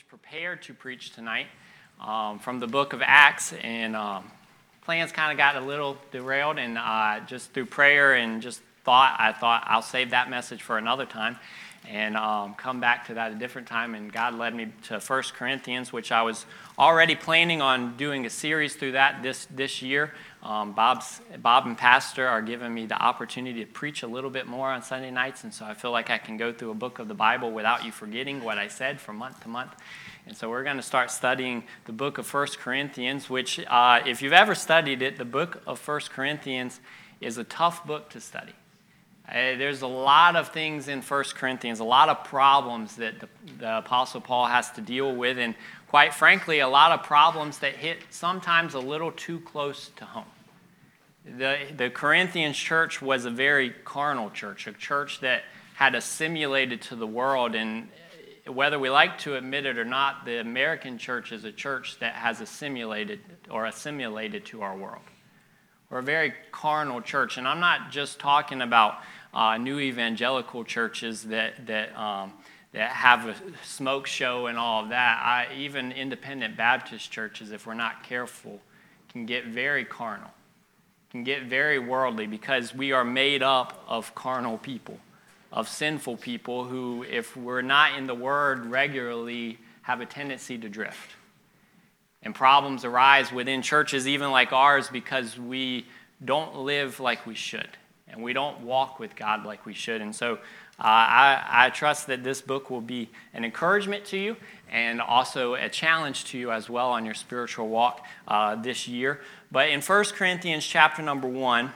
prepared to preach tonight from the book of Acts, and plans kind of got a little derailed, and just through prayer and just I thought I'll save that message for another time and come back to that a different time. And God led me to 1 Corinthians, which I was already planning on doing a series through that this year. Bob and Pastor are giving me the opportunity to preach a little bit more on Sunday nights, and so I feel like I can go through a book of the Bible without you forgetting what I said from month to month. And so we're going to start studying the book of 1 Corinthians, which if you've ever studied it, the book of 1 Corinthians is a tough book to study. There's a lot of things in 1 Corinthians, a lot of problems that the Apostle Paul has to deal with, and quite frankly, a lot of problems that hit sometimes a little too close to home. The Corinthian church was a very carnal church, a church that had assimilated to the world, and whether we like to admit it or not, the American church is a church that has assimilated to our world. We're a very carnal church, and I'm not just talking about new evangelical churches that have a smoke show and all of that. Even independent Baptist churches, if we're not careful, can get very carnal, can get very worldly, because we are made up of carnal people, of sinful people who, if we're not in the Word regularly, have a tendency to drift. And problems arise within churches, even like ours, because we don't live like we should, and we don't walk with God like we should. And so I trust that this book will be an encouragement to you and also a challenge to you as well on your spiritual walk this year. But in 1 Corinthians chapter number 1,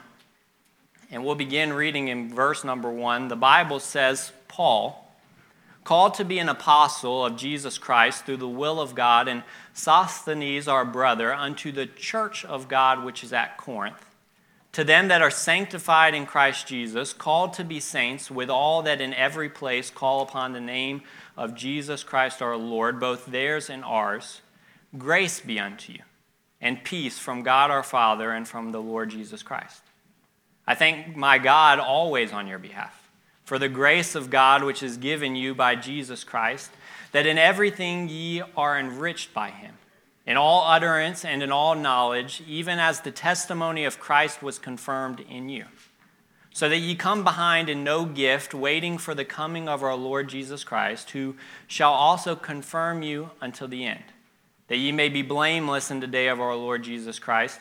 and we'll begin reading in verse number 1, the Bible says, Paul, called to be an apostle of Jesus Christ through the will of God, and Sosthenes our brother, unto the church of God which is at Corinth, to them that are sanctified in Christ Jesus, called to be saints, with all that in every place call upon the name of Jesus Christ our Lord, both theirs and ours, grace be unto you, and peace from God our Father and from the Lord Jesus Christ. I thank my God always on your behalf, for the grace of God which is given you by Jesus Christ, that in everything ye are enriched by him, in all utterance and in all knowledge, even as the testimony of Christ was confirmed in you, so that ye come behind in no gift, waiting for the coming of our Lord Jesus Christ, who shall also confirm you until the end, that ye may be blameless in the day of our Lord Jesus Christ.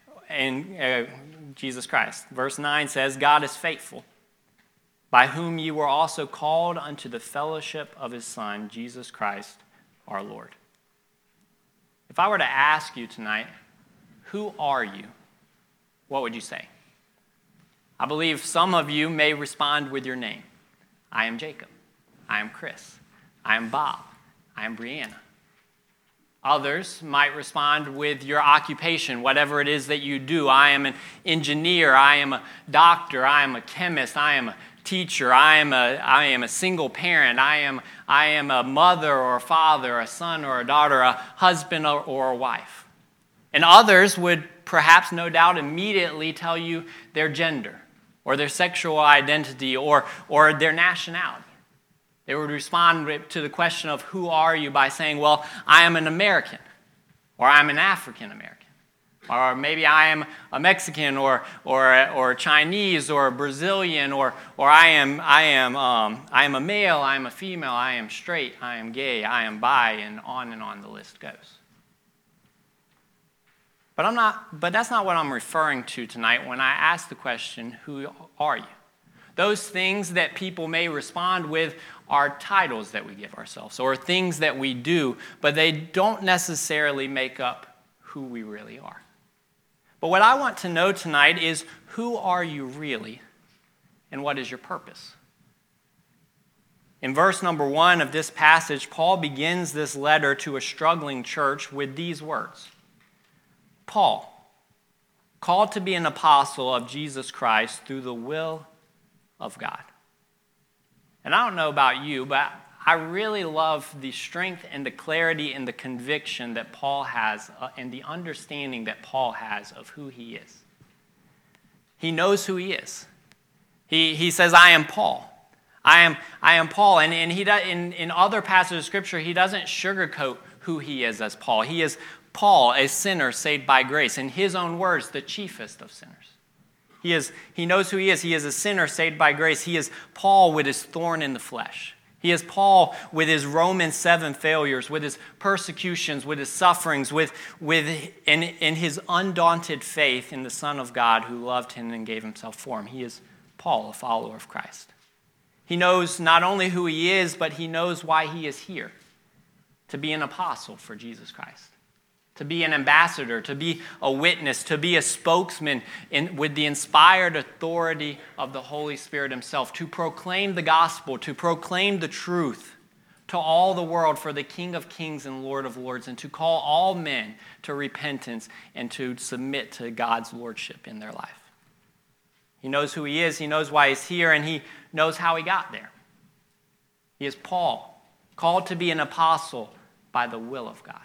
And Jesus Christ. Verse 9 says, God is faithful, by whom ye were also called unto the fellowship of his Son, Jesus Christ our Lord. If I were to ask you tonight, who are you? What would you say? I believe some of you may respond with your name. I am Jacob. I am Chris. I am Bob. I am Brianna. Others might respond with your occupation, whatever it is that you do. I am an engineer. I am a doctor. I am a chemist. I am a teacher. I am a single parent. I am a mother or a father, a son or a daughter, a husband or a wife. And others would perhaps, no doubt, immediately tell you their gender or their sexual identity or their nationality. They would respond to the question of who are you by saying, well, I am an American, or I'm an African American, or maybe I am a Mexican or Chinese or Brazilian, or I am a male, I am a female, I am straight, I am gay, I am bi, and on the list goes. But that's not what I'm referring to tonight when I ask the question, who are you? Those things that people may respond with are titles that we give ourselves or things that we do, but they don't necessarily make up who we really are. But what I want to know tonight is, who are you really, and what is your purpose? In verse number 1 of this passage, Paul begins this letter to a struggling church with these words. Paul, called to be an apostle of Jesus Christ through the will of God. And I don't know about you, but I really love the strength and the clarity and the conviction that Paul has and the understanding that Paul has of who he is. He knows who he is. He says, I am Paul. I am Paul. And he does, in other passages of Scripture, he doesn't sugarcoat who he is as Paul. He is Paul, a sinner saved by grace. In his own words, the chiefest of sinners. He knows who he is. He is a sinner saved by grace. He is Paul with his thorn in the flesh. He is Paul with his Romans 7 failures, with his persecutions, with his sufferings, in his undaunted faith in the Son of God who loved him and gave himself for him. He is Paul, a follower of Christ. He knows not only who he is, but he knows why he is here, to be an apostle for Jesus Christ, to be an ambassador, to be a witness, to be a spokesman with the inspired authority of the Holy Spirit himself, to proclaim the gospel, to proclaim the truth to all the world for the King of Kings and Lord of Lords, and to call all men to repentance and to submit to God's lordship in their life. He knows who he is, he knows why he's here, and he knows how he got there. He is Paul, called to be an apostle by the will of God.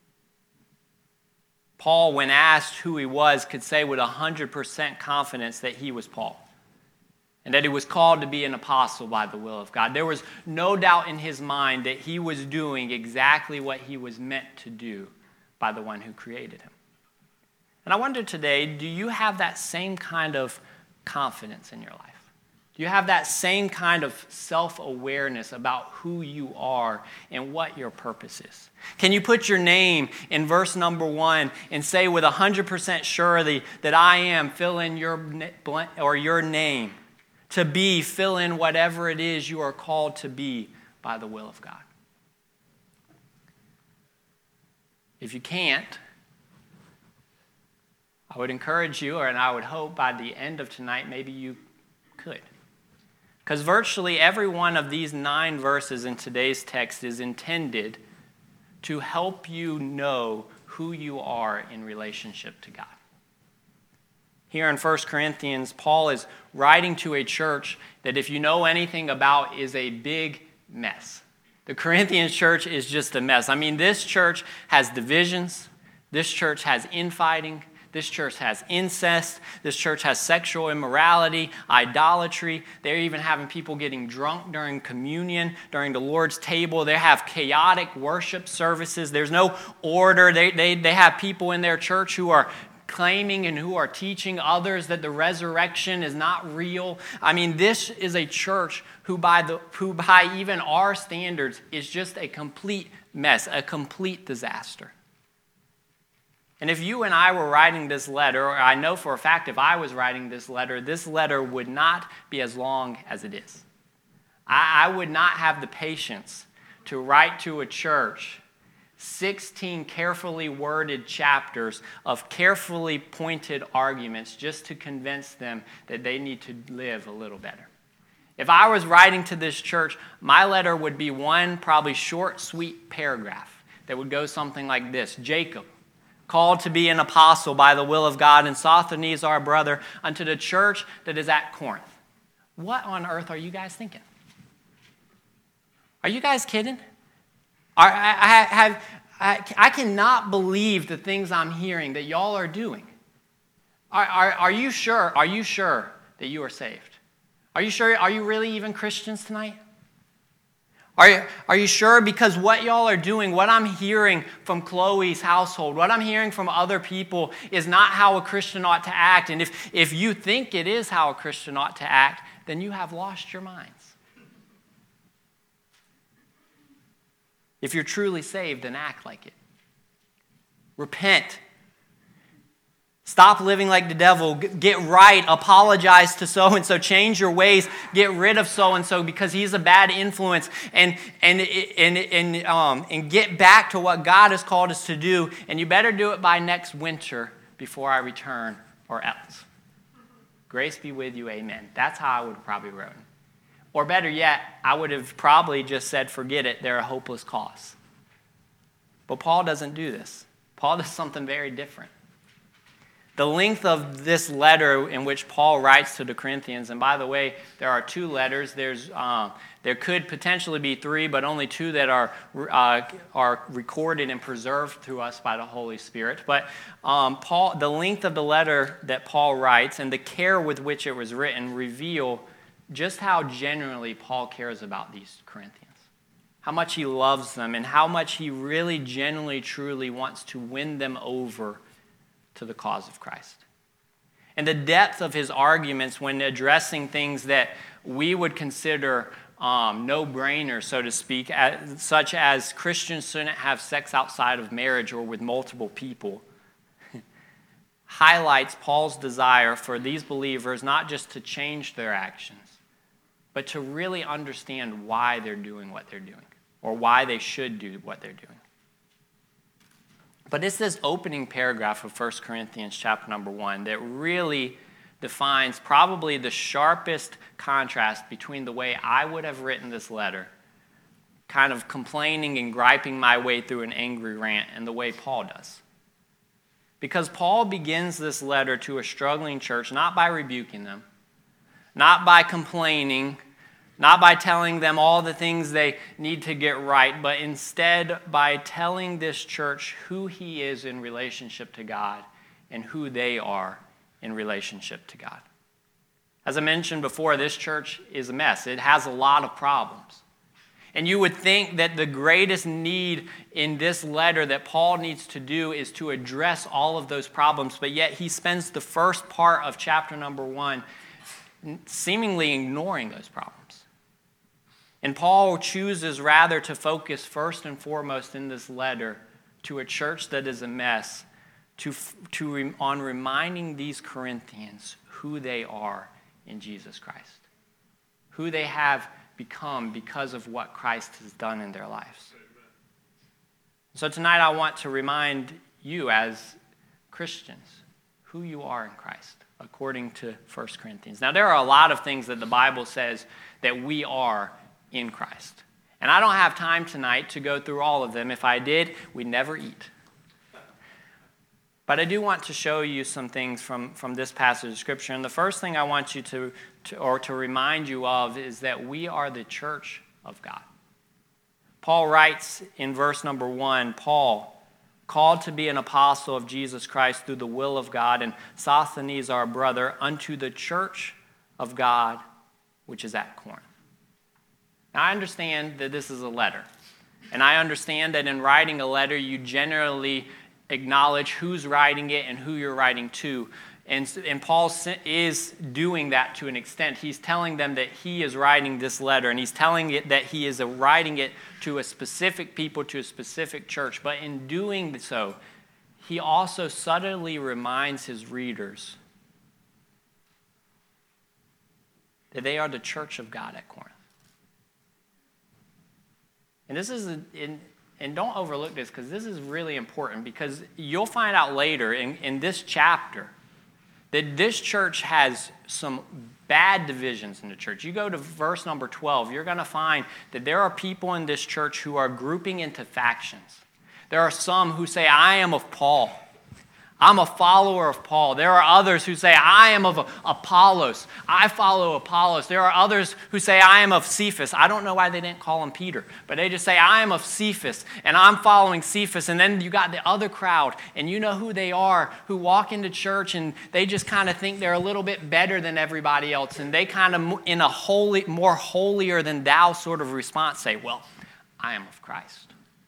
Paul, when asked who he was, could say with 100% confidence that he was Paul and that he was called to be an apostle by the will of God. There was no doubt in his mind that he was doing exactly what he was meant to do by the one who created him. And I wonder today, do you have that same kind of confidence in your life? Do you have that same kind of self-awareness about who you are and what your purpose is? Can you put your name in verse number 1 and say with 100% surety that I am, fill in your name, to be, fill in whatever it is you are called to be by the will of God? If you can't, I would encourage you, and I would hope by the end of tonight, maybe you could. Because virtually every one of these 9 verses in today's text is intended to help you know who you are in relationship to God. Here in 1 Corinthians, Paul is writing to a church that, if you know anything about, is a big mess. The Corinthian church is just a mess. I mean, this church has divisions. This church has infighting. This church has incest. This church has sexual immorality, idolatry. They're even having people getting drunk during communion, during the Lord's table. They have chaotic worship services. There's no order. They have people in their church who are claiming and who are teaching others that the resurrection is not real. I mean, this is a church who by even our standards is just a complete mess, a complete disaster. And if you and I were writing this letter, or I know for a fact if I was writing this letter would not be as long as it is. I would not have the patience to write to a church 16 carefully worded chapters of carefully pointed arguments just to convince them that they need to live a little better. If I was writing to this church, my letter would be one probably short, sweet paragraph that would go something like this: Jacob, called to be an apostle by the will of God, and Sosthenes our brother, unto the church that is at Corinth. What on earth are you guys thinking? Are you guys kidding? I cannot believe the things I'm hearing that y'all are doing. Are you sure? Are you sure that you are saved? Are you sure? Are you really even Christians tonight? Are you sure? Because what y'all are doing, what I'm hearing from Chloe's household, what I'm hearing from other people is not how a Christian ought to act. And if you think it is how a Christian ought to act, then you have lost your minds. If you're truly saved, then act like it. Repent. Stop living like the devil. Get right. Apologize to so-and-so. Change your ways. Get rid of so-and-so because he's a bad influence. And get back to what God has called us to do. And you better do it by next winter before I return, or else. Grace be with you. Amen. That's how I would have probably written. Or better yet, I would have probably just said, forget it. They're a hopeless cause. But Paul doesn't do this. Paul does something very different. The length of this letter in which Paul writes to the Corinthians, and by the way, there are 2 letters. There could potentially be 3, but only 2 that are recorded and preserved to us by the Holy Spirit. But the length of the letter that Paul writes and the care with which it was written reveal just how genuinely Paul cares about these Corinthians, how much he loves them, and how much he really genuinely, truly wants to win them over to the cause of Christ. And the depth of his arguments when addressing things that we would consider no-brainers, so to speak, such as Christians shouldn't have sex outside of marriage or with multiple people, highlights Paul's desire for these believers not just to change their actions, but to really understand why they're doing what they're doing, or why they should do what they're doing. But it's this opening paragraph of 1 Corinthians chapter number 1 that really defines probably the sharpest contrast between the way I would have written this letter, kind of complaining and griping my way through an angry rant, and the way Paul does. Because Paul begins this letter to a struggling church not by rebuking them, not by complaining, not by telling them all the things they need to get right, but instead by telling this church who he is in relationship to God and who they are in relationship to God. As I mentioned before, this church is a mess. It has a lot of problems. And you would think that the greatest need in this letter that Paul needs to do is to address all of those problems, but yet he spends the first part of chapter number 1 seemingly ignoring those problems. And Paul chooses rather to focus first and foremost in this letter to a church that is a mess, on reminding these Corinthians who they are in Jesus Christ, who they have become because of what Christ has done in their lives. So tonight I want to remind you as Christians who you are in Christ, according to 1 Corinthians. Now, there are a lot of things that the Bible says that we are in Christ. And I don't have time tonight to go through all of them. If I did, we'd never eat. But I do want to show you some things from this passage of Scripture. And the first thing I want you to remind you of is that we are the church of God. Paul writes in verse number 1, Paul, called to be an apostle of Jesus Christ through the will of God, and Sosthenes our brother, unto the church of God which is at Corinth. Now I understand that this is a letter, and I understand that in writing a letter you generally acknowledge who's writing it and who you're writing to. And Paul is doing that to an extent. He's telling them that he is writing this letter, and he's telling it that he is writing it to a specific people, to a specific church. But in doing so, he also subtly reminds his readers that they are the church of God at Corinth. And this is and don't overlook this, because this is really important, because you'll find out later in this chapter that this church has some bad divisions in the church. You go to verse number 12, you're going to find that there are people in this church who are grouping into factions. There are some who say, I am of Paul. I'm a follower of Paul. There are others who say, I am of Apollos. I follow Apollos. There are others who say, I am of Cephas. I don't know why they didn't call him Peter, but they just say, I am of Cephas, and I'm following Cephas. And then you got the other crowd, and you know who they are, who walk into church, and they just kind of think they're a little bit better than everybody else, and they kind of, in a more holier than thou sort of response, say, well, I am of Christ.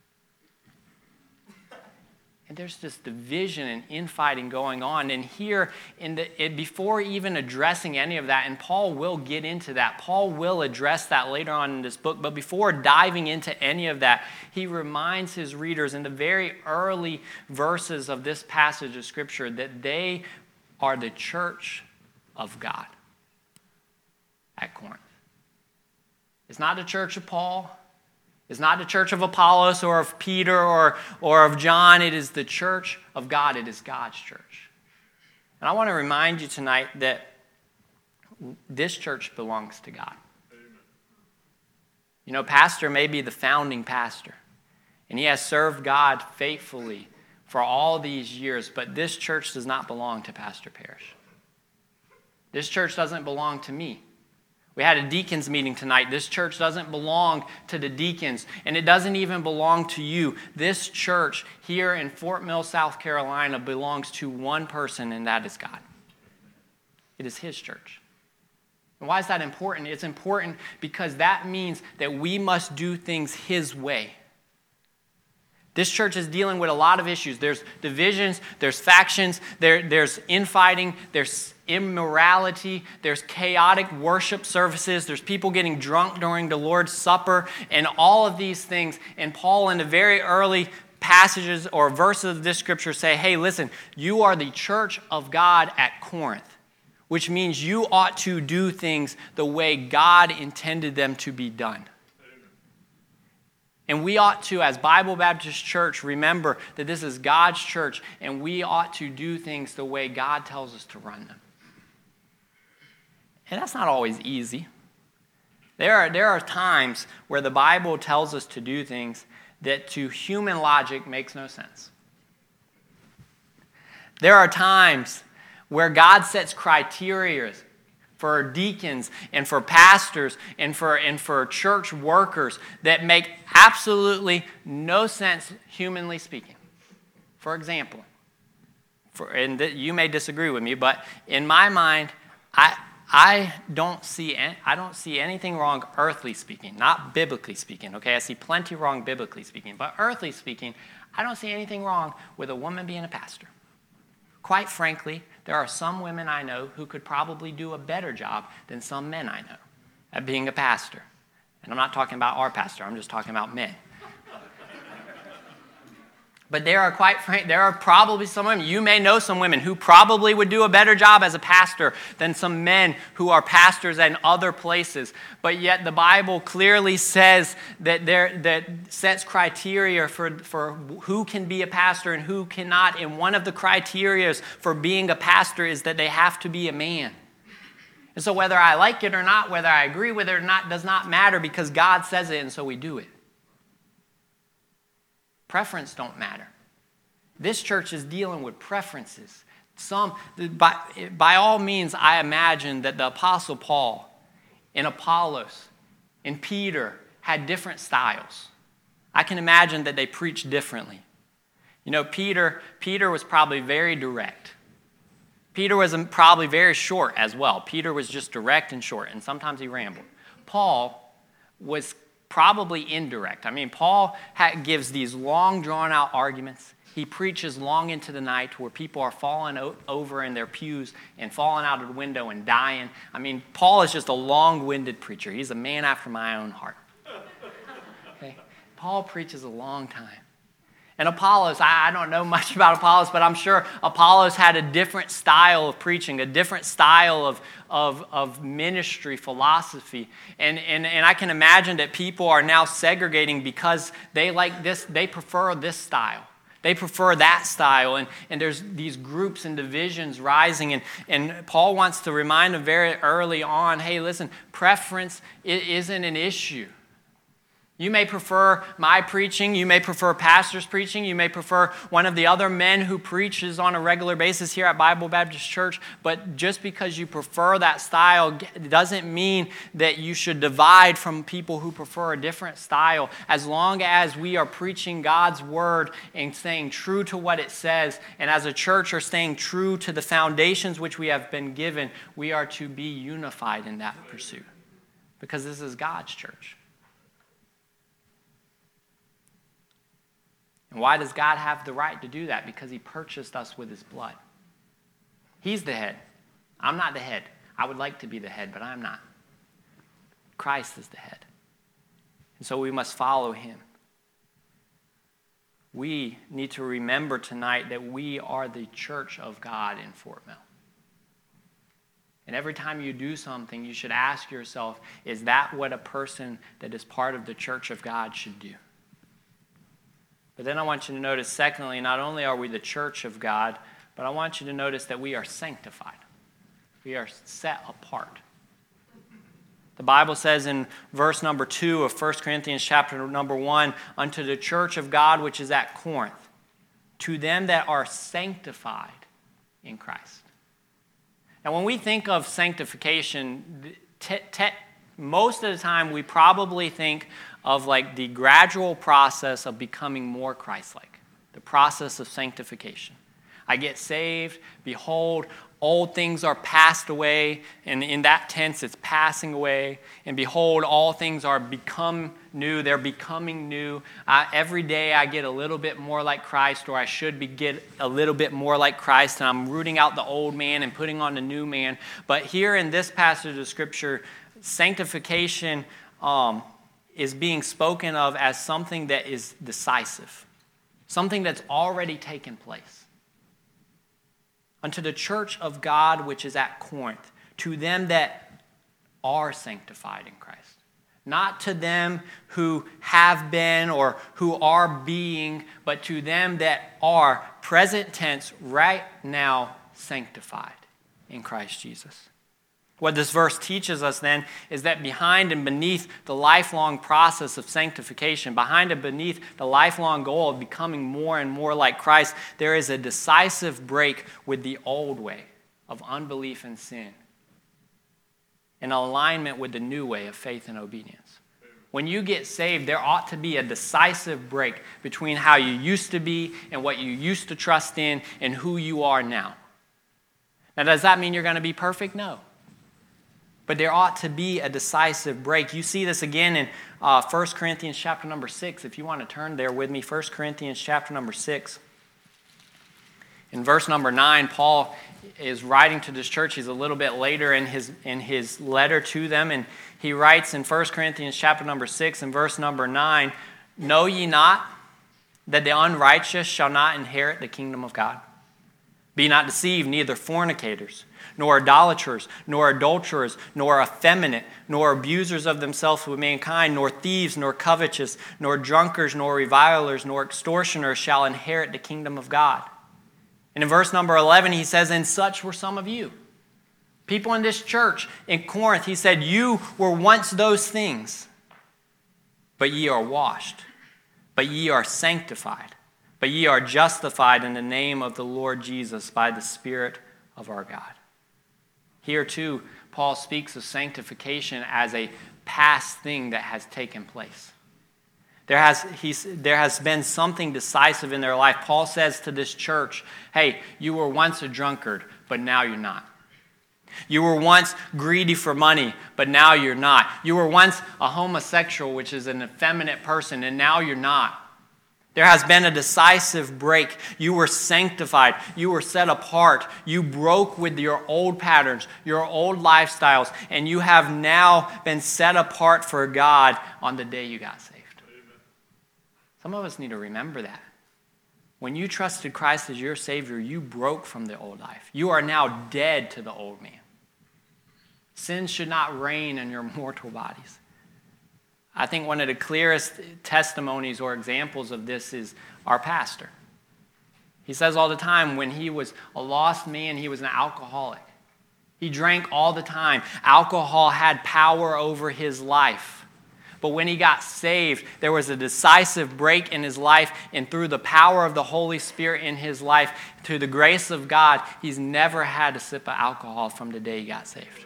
And there's this division and infighting going on. And here, before even addressing any of that, and Paul will get into that, Paul will address that later on in this book, but before diving into any of that, he reminds his readers in the very early verses of this passage of Scripture that they are the church of God at Corinth. It's not the church of Paul. It's not the church of Apollos or of Peter or of John. It is the church of God. It is God's church. And I want to remind you tonight that this church belongs to God. Amen. You know, pastor may be the founding pastor, and he has served God faithfully for all these years, but this church does not belong to Pastor Parrish. This church doesn't belong to me. We had a deacons meeting tonight. This church doesn't belong to the deacons, and it doesn't even belong to you. This church here in Fort Mill, South Carolina, belongs to one person, and that is God. It is his church. And why is that important? It's important because that means that we must do things His way. This church is dealing with a lot of issues. There's divisions, there's factions, there's infighting, there's immorality, there's chaotic worship services, there's people getting drunk during the Lord's Supper, and all of these things. And Paul, in the very early passages or verses of this scripture, say, hey, listen, you are the church of God at Corinth, which means you ought to do things the way God intended them to be done. And we ought to, as Bible Baptist Church, remember that this is God's church, and we ought to do things the way God tells us to run them. And that's not always easy. There are times where the Bible tells us to do things that to human logic makes no sense. There are times where God sets criteria for deacons and for pastors and for church workers that make absolutely no sense, humanly speaking. For example, you may disagree with me, but in my mind, I don't see anything wrong earthly speaking, not biblically speaking. Okay, I see plenty wrong biblically speaking, but earthly speaking, I don't see anything wrong with a woman being a pastor. Quite frankly, there are some women I know who could probably do a better job than some men I know at being a pastor. And I'm not talking about our pastor, I'm just talking about men. But there are probably some women, you may know some women who probably would do a better job as a pastor than some men who are pastors in other places. But yet the Bible clearly says that sets criteria for who can be a pastor and who cannot. And one of the criteria for being a pastor is that they have to be a man. And so whether I like it or not, whether I agree with it or not, does not matter because God says it and so we do it. Preference don't matter. This church is dealing with preferences. By all means, I imagine that the Apostle Paul and Apollos and Peter had different styles. I can imagine that they preached differently. You know, Peter was probably very direct. Peter was probably very short as well. Peter was just direct and short, and sometimes he rambled. Paul was probably indirect. I mean, Paul gives these long, drawn-out arguments. He preaches long into the night where people are falling over in their pews and falling out of the window and dying. I mean, Paul is just a long-winded preacher. He's a man after my own heart. Okay? Paul preaches a long time. And Apollos, I don't know much about Apollos, but I'm sure Apollos had a different style of preaching, a different style of ministry, philosophy. And I can imagine that people are now segregating because they like this, they prefer this style. They prefer that style. And there's these groups and divisions rising. And Paul wants to remind them very early on, hey, listen, preference isn't an issue. You may prefer my preaching. You may prefer pastor's preaching. You may prefer one of the other men who preaches on a regular basis here at Bible Baptist Church. But just because you prefer that style doesn't mean that you should divide from people who prefer a different style. As long as we are preaching God's word and staying true to what it says, and as a church are staying true to the foundations which we have been given, we are to be unified in that pursuit. Because this is God's church. And why does God have the right to do that? Because he purchased us with his blood. He's the head. I'm not the head. I would like to be the head, but I'm not. Christ is the head. And so we must follow him. We need to remember tonight that we are the church of God in Fort Mill. And every time you do something, you should ask yourself, is that what a person that is part of the church of God should do? But then I want you to notice, secondly, not only are we the church of God, but I want you to notice that we are sanctified. We are set apart. The Bible says in verse number 2 of 1 Corinthians chapter number 1, unto the church of God which is at Corinth, to them that are sanctified in Christ. Now when we think of sanctification, most of the time we probably think of like the gradual process of becoming more Christ-like, the process of sanctification. I get saved, behold, old things are passed away, and in that tense it's passing away, and behold, all things are become new. They're becoming new. Every day I get a little bit more like Christ, or I should get a little bit more like Christ, and I'm rooting out the old man and putting on the new man. But here in this passage of Scripture, sanctification is being spoken of as something that is decisive, something that's already taken place. Unto the church of God which is at Corinth, to them that are sanctified in Christ. Not to them who have been or who are being, but to them that are, present tense, right now sanctified in Christ Jesus. What this verse teaches us then is that behind and beneath the lifelong process of sanctification, behind and beneath the lifelong goal of becoming more and more like Christ, there is a decisive break with the old way of unbelief and sin, in alignment with the new way of faith and obedience. When you get saved, there ought to be a decisive break between how you used to be and what you used to trust in and who you are now. Now, does that mean you're going to be perfect? No. But there ought to be a decisive break. You see this again in 1 Corinthians chapter number 6. If you want to turn there with me, 1 Corinthians chapter number 6. In verse number 9, Paul is writing to this church. He's a little bit later in his letter to them. And he writes in 1 Corinthians chapter number 6 and verse number 9, "Know ye not that the unrighteous shall not inherit the kingdom of God? Be not deceived, neither fornicators, nor idolaters, nor adulterers, nor effeminate, nor abusers of themselves with mankind, nor thieves, nor covetous, nor drunkards, nor revilers, nor extortioners shall inherit the kingdom of God." And in verse number 11, he says, "And such were some of you." People in this church in Corinth, he said, "You were once those things, but ye are washed, but ye are sanctified, but ye are justified in the name of the Lord Jesus by the Spirit of our God." Here too, Paul speaks of sanctification as a past thing that has taken place. There has been something decisive in their life. Paul says to this church, hey, you were once a drunkard, but now you're not. You were once greedy for money, but now you're not. You were once a homosexual, which is an effeminate person, and now you're not. There has been a decisive break. You were sanctified. You were set apart. You broke with your old patterns, your old lifestyles, and you have now been set apart for God on the day you got saved. Amen. Some of us need to remember that. When you trusted Christ as your Savior, you broke from the old life. You are now dead to the old man. Sin should not reign in your mortal bodies. I think one of the clearest testimonies or examples of this is our pastor. He says all the time when he was a lost man, he was an alcoholic. He drank all the time. Alcohol had power over his life. But when he got saved, there was a decisive break in his life, and through the power of the Holy Spirit in his life, through the grace of God, he's never had a sip of alcohol from the day he got saved.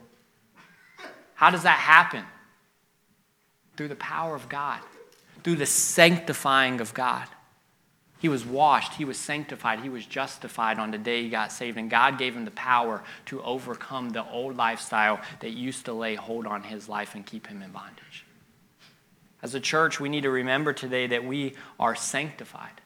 How does that happen? Through the power of God, through the sanctifying of God. He was washed, he was sanctified, he was justified on the day he got saved, and God gave him the power to overcome the old lifestyle that used to lay hold on his life and keep him in bondage. As a church, we need to remember today that we are sanctified.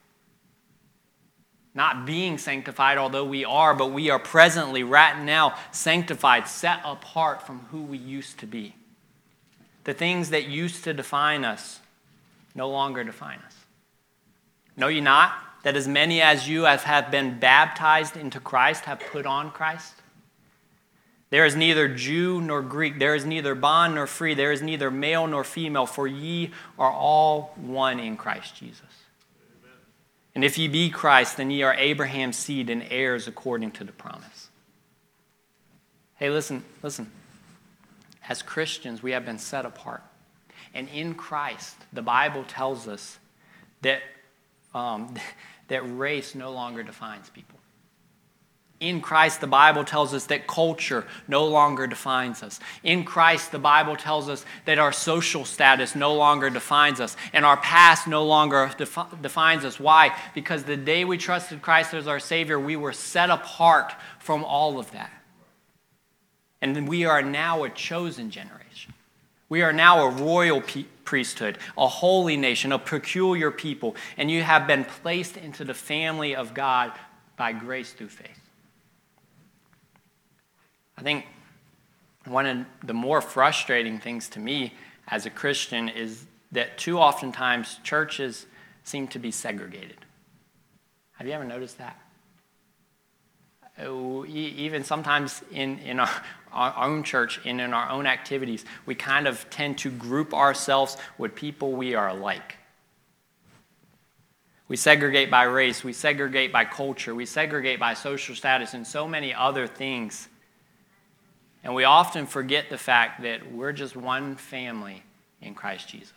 Not being sanctified, although we are, but we are presently, right now, sanctified, set apart from who we used to be. The things that used to define us no longer define us. Know ye not that as many as you as have been baptized into Christ have put on Christ? There is neither Jew nor Greek, there is neither bond nor free, there is neither male nor female, for ye are all one in Christ Jesus. Amen. And if ye be Christ, then ye are Abraham's seed and heirs according to the promise. Hey, listen. As Christians, we have been set apart. And in Christ, the Bible tells us that, that race no longer defines people. In Christ, the Bible tells us that culture no longer defines us. In Christ, the Bible tells us that our social status no longer defines us, and our past no longer defines us. Why? Because the day we trusted Christ as our Savior, we were set apart from all of that. And we are now a chosen generation. We are now a royal priesthood, a holy nation, a peculiar people, and you have been placed into the family of God by grace through faith. I think one of the more frustrating things to me as a Christian is that too oftentimes churches seem to be segregated. Have you ever noticed that? Even sometimes in our own church and in our own activities, we kind of tend to group ourselves with people we are like. We segregate by race, we segregate by culture, we segregate by social status, and so many other things. And we often forget the fact that we're just one family in Christ Jesus.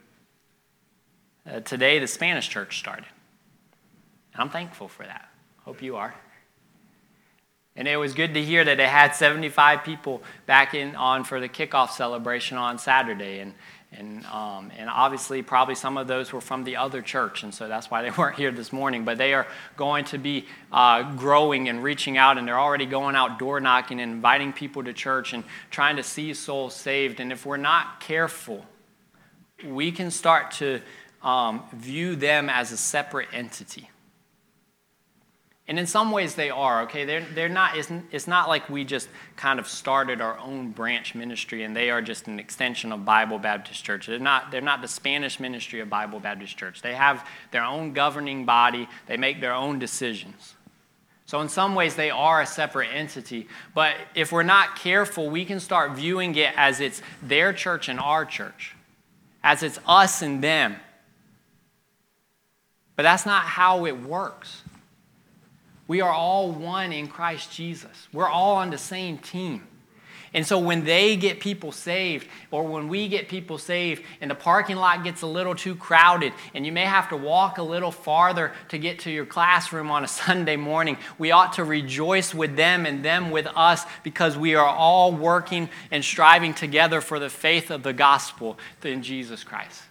Today, the Spanish church started. I'm thankful for that. Hope you are. And it was good to hear that they had 75 people back on for the kickoff celebration on Saturday. And obviously, probably some of those were from the other church, and so that's why they weren't here this morning. But they are going to be growing and reaching out, and they're already going out door knocking and inviting people to church and trying to see souls saved. And if we're not careful, we can start to view them as a separate entity. And in some ways they are, okay? They're not. It's not like we just kind of started our own branch ministry and they are just an extension of Bible Baptist Church. They're not the Spanish ministry of Bible Baptist Church. They have their own governing body. They make their own decisions. So in some ways they are a separate entity. But if we're not careful, we can start viewing it as it's their church and our church, as it's us and them. But that's not how it works. We are all one in Christ Jesus. We're all on the same team. And so when they get people saved, or when we get people saved, and the parking lot gets a little too crowded, and you may have to walk a little farther to get to your classroom on a Sunday morning, we ought to rejoice with them and them with us, because we are all working and striving together for the faith of the gospel in Jesus Christ.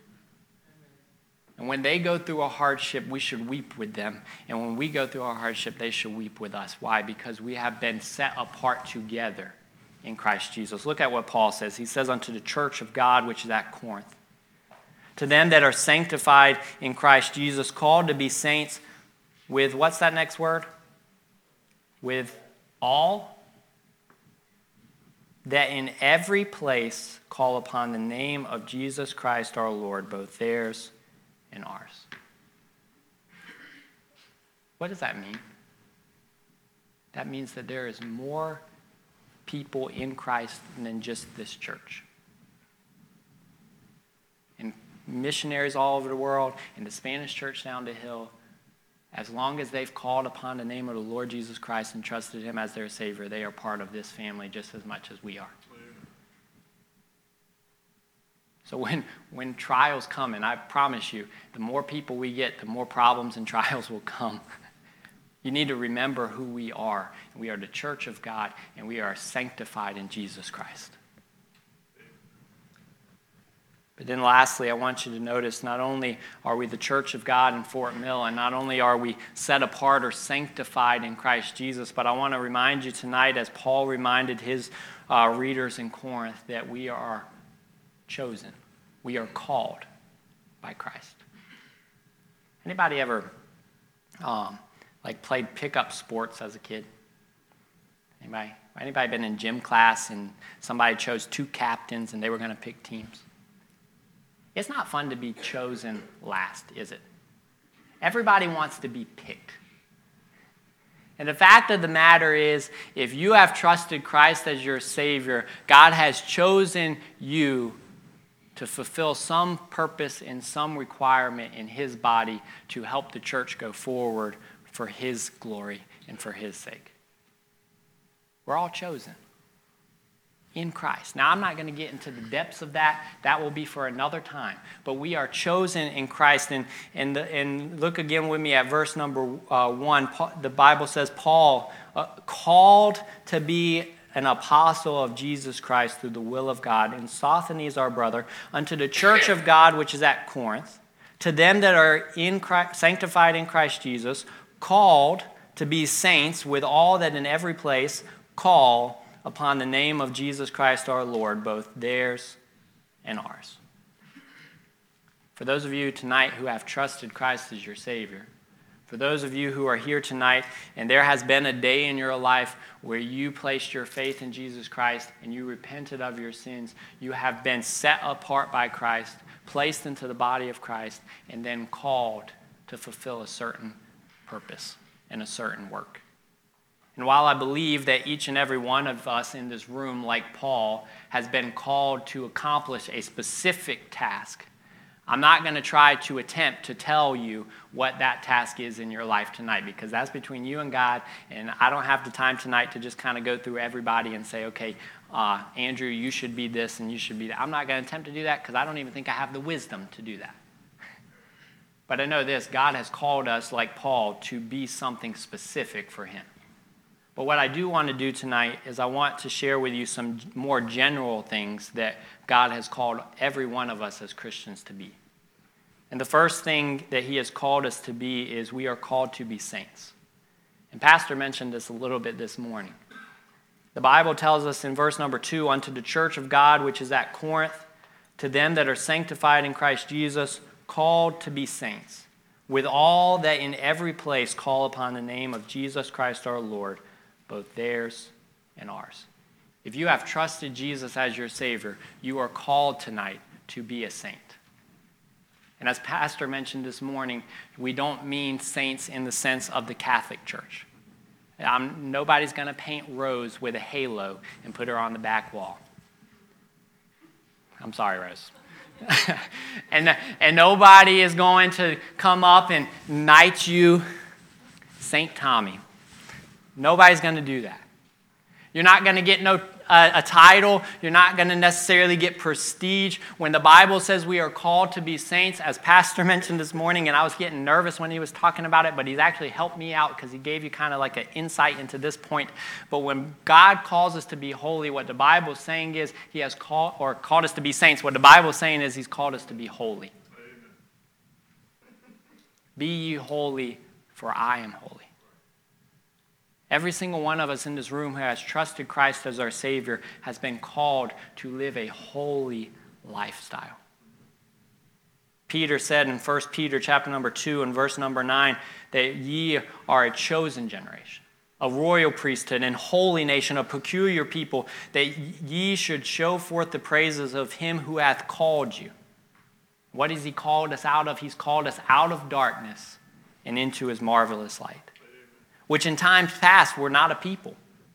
And when they go through a hardship, we should weep with them. And when we go through a hardship, they should weep with us. Why? Because we have been set apart together in Christ Jesus. Look at what Paul says. He says, unto the church of God, which is at Corinth, to them that are sanctified in Christ Jesus, called to be saints with, what's that next word? With all, that in every place call upon the name of Jesus Christ our Lord, both theirs and ours. What does that mean? That means that there is more people in Christ than just this church. And missionaries all over the world, and the Spanish church down the hill, as long as they've called upon the name of the Lord Jesus Christ and trusted him as their Savior, they are part of this family just as much as we are. So when trials come, and I promise you, the more people we get, the more problems and trials will come. You need to remember who we are. We are the church of God, and we are sanctified in Jesus Christ. But then lastly, I want you to notice, not only are we the church of God in Fort Mill, and not only are we set apart or sanctified in Christ Jesus, but I want to remind you tonight, as Paul reminded his readers in Corinth, that we are chosen. We are called by Christ. Anybody ever played pickup sports as a kid? Anybody been in gym class and somebody chose two captains and they were going to pick teams? It's not fun to be chosen last, is it? Everybody wants to be picked. And the fact of the matter is, if you have trusted Christ as your Savior, God has chosen you to fulfill some purpose and some requirement in his body to help the church go forward for his glory and for his sake. We're all chosen. in Christ. Now, I'm not going to get into the depths of that. That will be for another time. But we are chosen in Christ. And look again with me at verse number 1. The Bible says, Paul, called to be an apostle of Jesus Christ through the will of God, and Sosthenes our brother, unto the church of God which is at Corinth, to them that are in Christ, sanctified in Christ Jesus, called to be saints, with all that in every place call upon the name of Jesus Christ our Lord, both theirs and ours. For those of you tonight who have trusted Christ as your Savior, for those of you who are here tonight and there has been a day in your life where you placed your faith in Jesus Christ and you repented of your sins, you have been set apart by Christ, placed into the body of Christ, and then called to fulfill a certain purpose and a certain work. And while I believe that each and every one of us in this room, like Paul, has been called to accomplish a specific task, I'm not going to try to attempt to tell you what that task is in your life tonight, because that's between you and God, and I don't have the time tonight to just kind of go through everybody and say, okay, Andrew, you should be this and you should be that. I'm not going to attempt to do that because I don't even think I have the wisdom to do that. But I know this, God has called us, like Paul, to be something specific for him. But what I do want to do tonight is I want to share with you some more general things that God has called every one of us as Christians to be. And the first thing that he has called us to be is we are called to be saints. And Pastor mentioned this a little bit this morning. The Bible tells us in verse number 2, unto the church of God which is at Corinth, to them that are sanctified in Christ Jesus, called to be saints, with all that in every place call upon the name of Jesus Christ our Lord, both theirs and ours. If you have trusted Jesus as your Savior, you are called tonight to be a saint. And as Pastor mentioned this morning, we don't mean saints in the sense of the Catholic Church. Nobody's going to paint Rose with a halo and put her on the back wall. I'm sorry, Rose. and nobody is going to come up and knight you St. Tommy. Nobody's going to do that. You're not going to get a title. You're not going to necessarily get prestige. When the Bible says we are called to be saints, as Pastor mentioned this morning, and I was getting nervous when he was talking about it, but he's actually helped me out because he gave you kind of like an insight into this point. But when God calls us to be holy, what the Bible is saying is he has called us to be saints. What the Bible is saying is he's called us to be holy. Amen. Be ye holy, for I am holy. Every single one of us in this room who has trusted Christ as our Savior has been called to live a holy lifestyle. Peter said in 1 Peter chapter number 2 and verse number 9 that ye are a chosen generation, a royal priesthood and holy nation, a peculiar people, that ye should show forth the praises of him who hath called you. What has he called us out of? He's called us out of darkness and into his marvelous light, which in times past were not a people.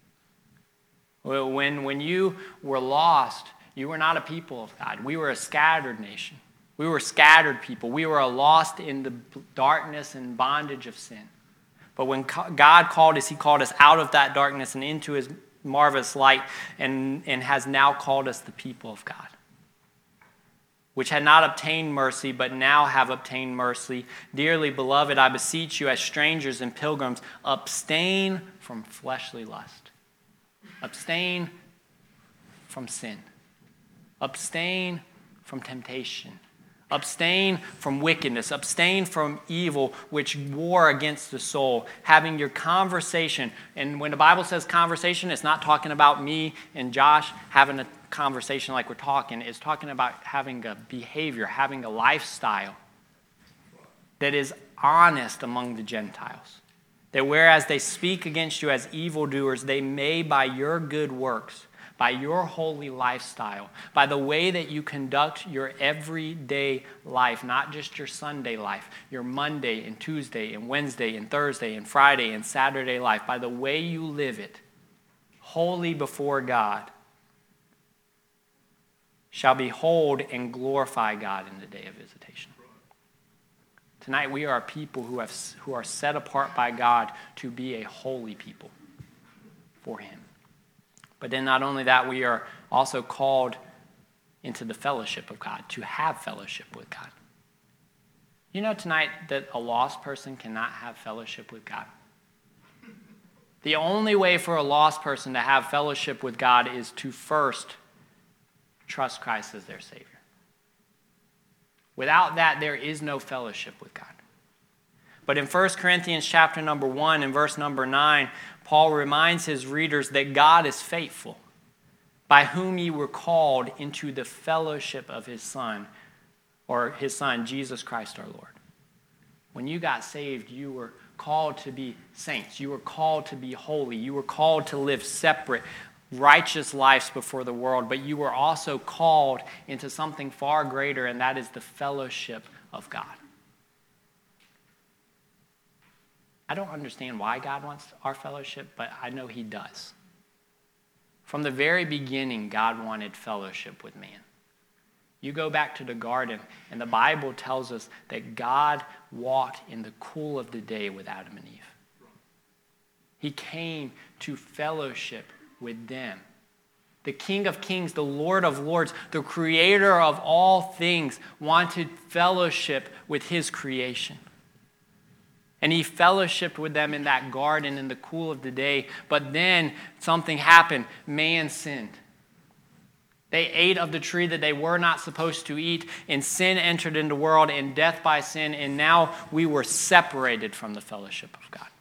When you were lost, you were not a people of God. We were a scattered nation. We were scattered people. We were lost in the darkness and bondage of sin. But when God called us, he called us out of that darkness and into his marvelous light, and has now called us the people of God, which had not obtained mercy, but now have obtained mercy. Dearly beloved, I beseech you as strangers and pilgrims, abstain from fleshly lust. Abstain from sin. Abstain from temptation. Abstain from wickedness. Abstain from evil, which war against the soul. Having your conversation. And when the Bible says conversation, it's not talking about me and Josh having a conversation like we're talking. It's talking about having a behavior, having a lifestyle that is honest among the Gentiles. That whereas they speak against you as evildoers, they may by your good works, by your holy lifestyle, by the way that you conduct your everyday life, not just your Sunday life, your Monday and Tuesday and Wednesday and Thursday and Friday and Saturday life, by the way you live it, holy before God, shall behold and glorify God in the day of visitation. Tonight we are a people who are set apart by God to be a holy people for him. But then not only that, we are also called into the fellowship of God, to have fellowship with God. You know tonight that a lost person cannot have fellowship with God? The only way for a lost person to have fellowship with God is to first trust Christ as their Savior. Without that, there is no fellowship with God. But in 1 Corinthians chapter number 1 and verse number 9, Paul reminds his readers that God is faithful, by whom ye were called into the fellowship of his Son, or his Son, Jesus Christ our Lord. When you got saved, you were called to be saints. You were called to be holy. You were called to live separate, righteous lives before the world. But you were also called into something far greater, and that is the fellowship of God. I don't understand why God wants our fellowship, but I know he does. From the very beginning, God wanted fellowship with man. You go back to the garden, and the Bible tells us that God walked in the cool of the day with Adam and Eve. He came to fellowship with them. The King of Kings, the Lord of Lords, the creator of all things, wanted fellowship with his creation. And he fellowshiped with them in that garden in the cool of the day. But then something happened. Man sinned. They ate of the tree that they were not supposed to eat, and sin entered into the world, and death by sin, and now we were separated from the fellowship of God.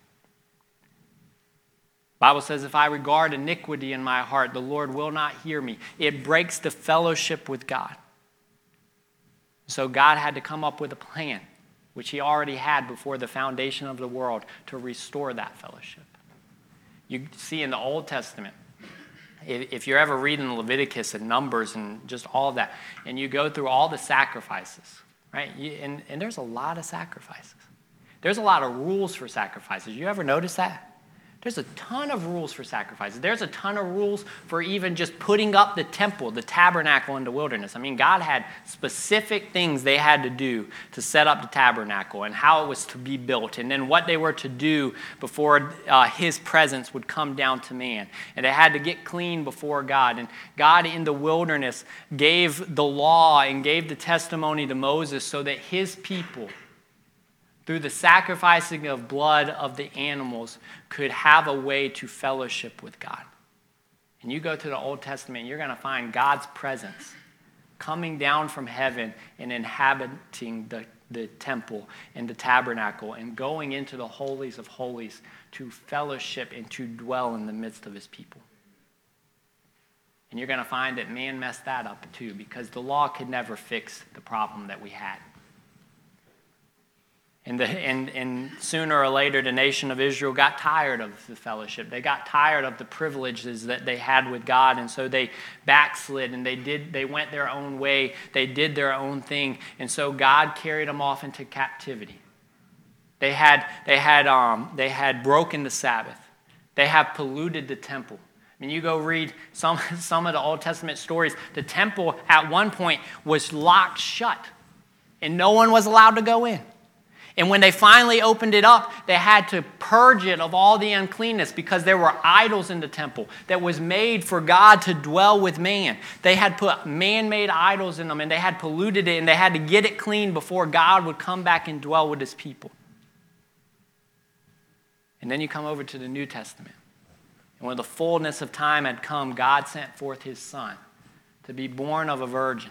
The Bible says, if I regard iniquity in my heart, the Lord will not hear me. It breaks the fellowship with God. So God had to come up with a plan, which he already had before the foundation of the world, to restore that fellowship. You see in the Old Testament, if you're ever reading Leviticus and Numbers and just all of that, and you go through all the sacrifices, right? And there's a lot of sacrifices. There's a lot of rules for sacrifices. You ever notice that? There's a ton of rules for sacrifices. There's a ton of rules for even just putting up the temple, the tabernacle in the wilderness. I mean, God had specific things they had to do to set up the tabernacle and how it was to be built, and then what they were to do before his presence would come down to man. And they had to get clean before God. And God in the wilderness gave the law and gave the testimony to Moses so that his people, through the sacrificing of blood of the animals, could have a way to fellowship with God. And you go to the Old Testament, you're going to find God's presence coming down from heaven and inhabiting the temple and the tabernacle and going into the holies of holies to fellowship and to dwell in the midst of his people. And you're going to find that man messed that up too, because the law could never fix the problem that we had. And sooner or later, the nation of Israel got tired of the fellowship. They got tired of the privileges that they had with God, and so they backslid, and they went their own way. They did their own thing, and so God carried them off into captivity. They had broken the Sabbath. They have polluted the temple. I mean, you go read some of the Old Testament stories. The temple at one point was locked shut, and no one was allowed to go in. And when they finally opened it up, they had to purge it of all the uncleanness because there were idols in the temple that was made for God to dwell with man. They had put man-made idols in them, and they had polluted it, and they had to get it clean before God would come back and dwell with his people. And then you come over to the New Testament. And when the fullness of time had come, God sent forth his Son to be born of a virgin,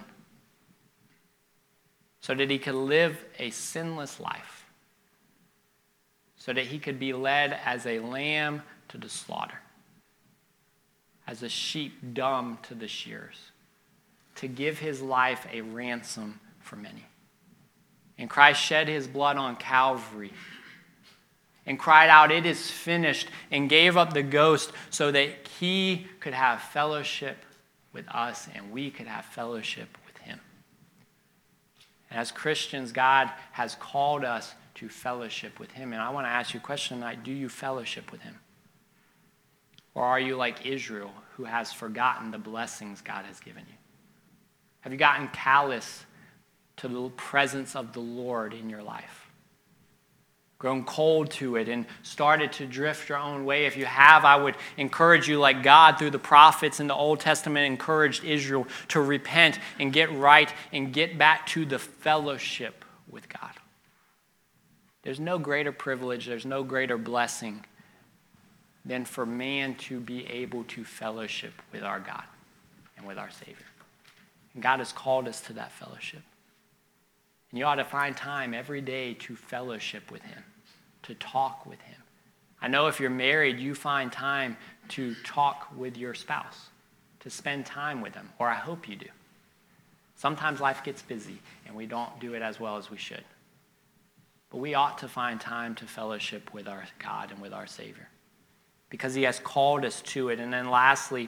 so that he could live a sinless life, so that he could be led as a lamb to the slaughter, as a sheep dumb to the shearers, to give his life a ransom for many. And Christ shed his blood on Calvary and cried out, "It is finished," and gave up the ghost so that he could have fellowship with us and we could have fellowship with him. And as Christians, God has called us to fellowship with him. And I want to ask you a question tonight. Do you fellowship with him? Or are you like Israel, who has forgotten the blessings God has given you? Have you gotten callous to the presence of the Lord in your life? grown cold to it, and started to drift your own way. If you have, I would encourage you, like God through the prophets in the Old Testament encouraged Israel, to repent and get right and get back to the fellowship with God. There's no greater privilege, there's no greater blessing than for man to be able to fellowship with our God and with our Savior. And God has called us to that fellowship. And you ought to find time every day to fellowship with him, to talk with him. I know if you're married, you find time to talk with your spouse, to spend time with them, or I hope you do. Sometimes life gets busy and we don't do it as well as we should. But we ought to find time to fellowship with our God and with our Savior, because he has called us to it. And then lastly,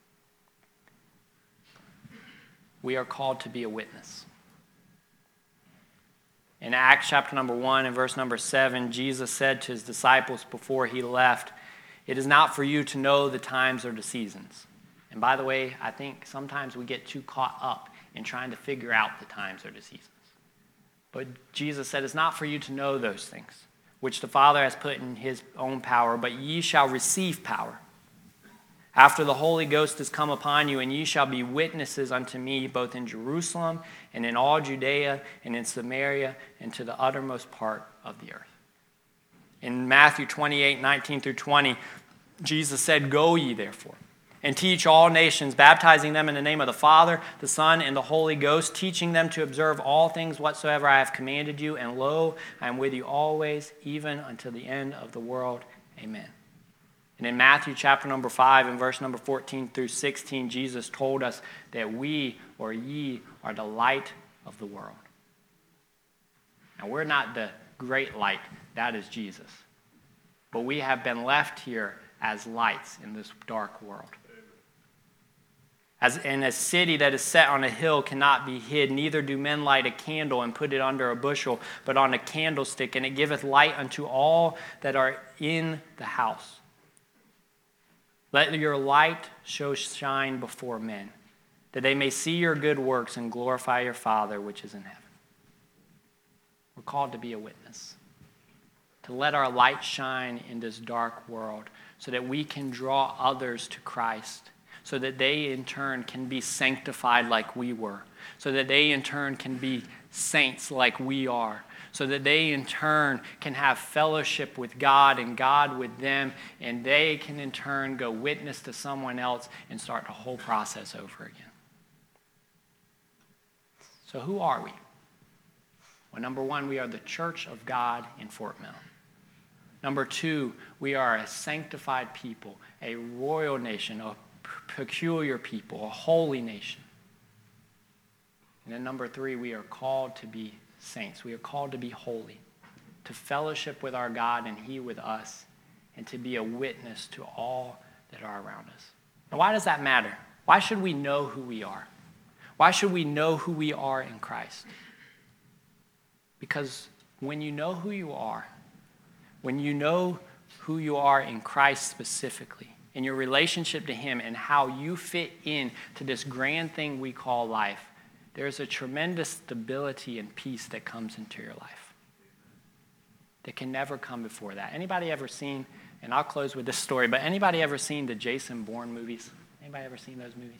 we are called to be a witness. In Acts chapter number 1 and verse number 7, Jesus said to his disciples before he left, "It is not for you to know the times or the seasons." And by the way, I think sometimes we get too caught up in trying to figure out the times or the seasons. But Jesus said, it's not for you to know those things, which the Father has put in his own power, but ye shall receive power after the Holy Ghost is come upon you, and ye shall be witnesses unto me both in Jerusalem and in all Judea and in Samaria and to the uttermost part of the earth. In Matthew 28:19 through 20, Jesus said, "Go ye therefore, and teach all nations, baptizing them in the name of the Father, the Son, and the Holy Ghost, teaching them to observe all things whatsoever I have commanded you. And lo, I am with you always, even until the end of the world. Amen." And in Matthew chapter number 5 and verse number 14 through 16, Jesus told us that we, or ye, are the light of the world. Now, we're not the great light. That is Jesus. But we have been left here as lights in this dark world. As in a city that is set on a hill cannot be hid, neither do men light a candle and put it under a bushel, but on a candlestick, and it giveth light unto all that are in the house. Let your light so shine before men, that they may see your good works and glorify your Father which is in heaven. We're called to be a witness, to let our light shine in this dark world so that we can draw others to Christ, so that they in turn can be sanctified like we were, so that they in turn can be saints like we are, so that they in turn can have fellowship with God and God with them, and they can in turn go witness to someone else and start the whole process over again. So who are we? Well, number one, we are the church of God in Fort Mill. Number two, we are a sanctified people, a royal nation, a peculiar people, a holy nation. And then number three, we are called to be saints. We are called to be holy, to fellowship with our God and he with us, and to be a witness to all that are around us. Now, why does that matter? Why should we know who we are? Why should we know who we are in Christ? Because when you know who you are, when you know who you are in Christ specifically, in your relationship to him and how you fit in to this grand thing we call life, there's a tremendous stability and peace that comes into your life that can never come before that. Anybody ever seen, and I'll close with this story, but anybody ever seen the Jason Bourne movies? Anybody ever seen those movies?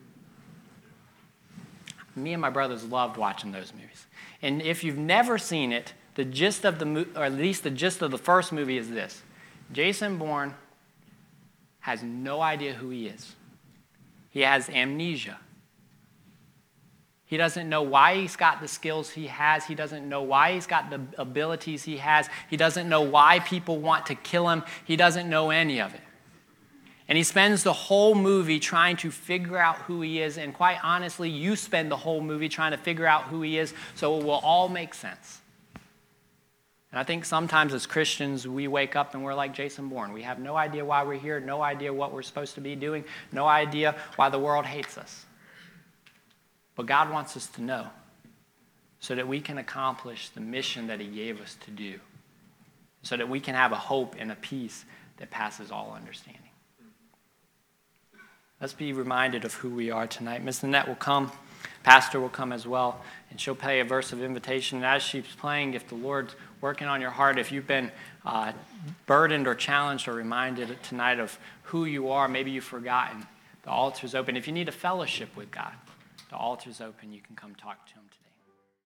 Me and my brothers loved watching those movies. And if you've never seen it, the gist of or at least the gist of the first movie is this. Jason Bourne has no idea who he is. He has amnesia. He doesn't know why he's got the skills he has. He doesn't know why he's got the abilities he has. He doesn't know why people want to kill him. He doesn't know any of it. And he spends the whole movie trying to figure out who he is. And quite honestly, you spend the whole movie trying to figure out who he is so it will all make sense. And I think sometimes as Christians, we wake up and we're like Jason Bourne. We have no idea why we're here, no idea what we're supposed to be doing, no idea why the world hates us. But God wants us to know so that we can accomplish the mission that he gave us to do, so that we can have a hope and a peace that passes all understanding. Let's be reminded of who we are tonight. Miss Nanette will come Pastor will come as well, and she'll play a verse of invitation. And as she's playing, if the Lord's working on your heart, if you've been burdened or challenged or reminded tonight of who you are, maybe you've forgotten, the altar's open. If you need a fellowship with God, the altar's open. You can come talk to him today.